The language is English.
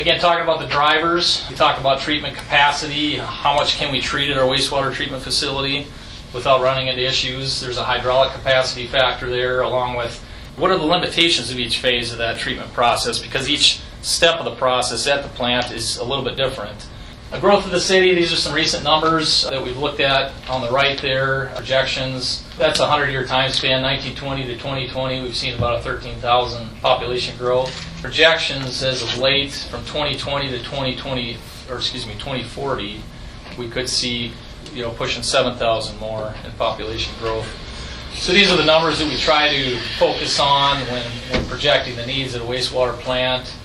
Again, talking about the drivers, we talk about treatment capacity, how much can we treat at our wastewater treatment facility without running into issues. There's a hydraulic capacity factor there, along with what are the limitations of each phase of that treatment process, because each step of the process at the plant is a little bit different. The growth of the city, these are some recent numbers that we've looked at on the right there, projections. That's a 100-year time span, 1920 to 2020. We've seen about a 13,000 population growth. Projections as of late from 2020 to 2040, we could see, pushing 7,000 more in population growth. So these are the numbers that we try to focus on when projecting the needs of a wastewater plant.